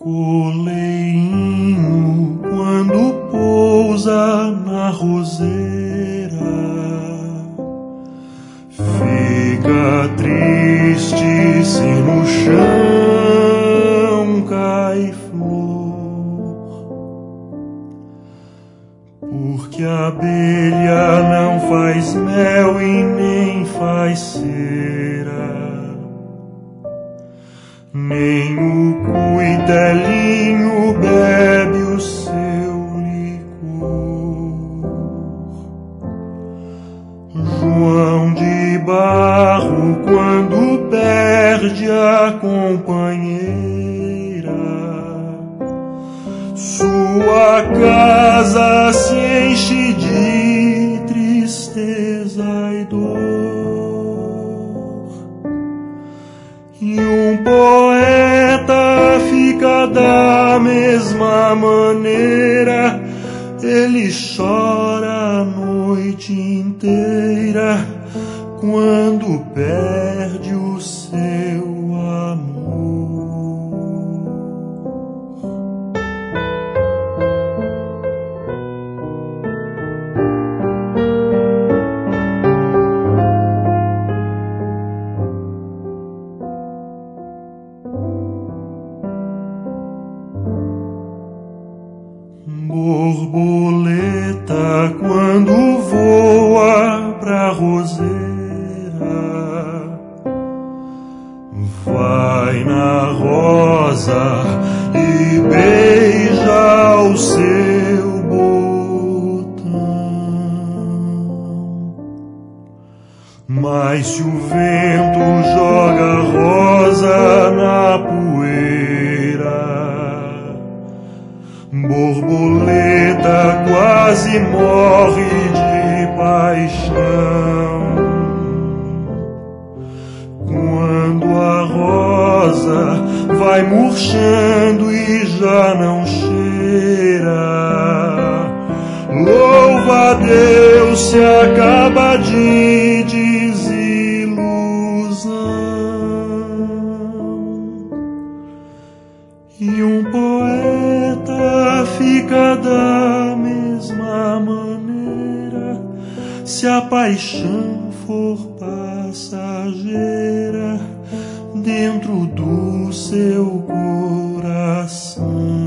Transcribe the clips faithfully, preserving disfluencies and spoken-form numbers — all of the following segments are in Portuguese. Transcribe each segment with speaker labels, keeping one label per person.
Speaker 1: Coleinho, quando pousa na roseira, fica triste se no chão cai flor, porque a abelha não faz mel e nem faz cera, nem o cuitelinho bebe o seu licor. João de Barro, quando perde a companheira, sua casa se enche de tristeza e dor. E um poeta fica da mesma maneira, ele chora a noite inteira quando perde o seu amor. Borboleta, quando voa pra roseira, vai na rosa e beija o seu botão. Mas se o vento joga a rosa na poeira, borboleta quase morre de paixão. Quando a rosa vai murchando e já não cheira, louva a Deus se acaba de desilusão. E um poeta fica da mesma maneira, se a paixão for passageira dentro do seu coração.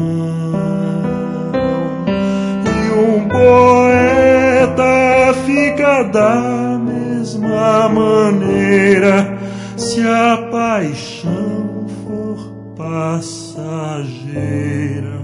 Speaker 1: E um poeta fica da mesma maneira, se a paixão for passageira.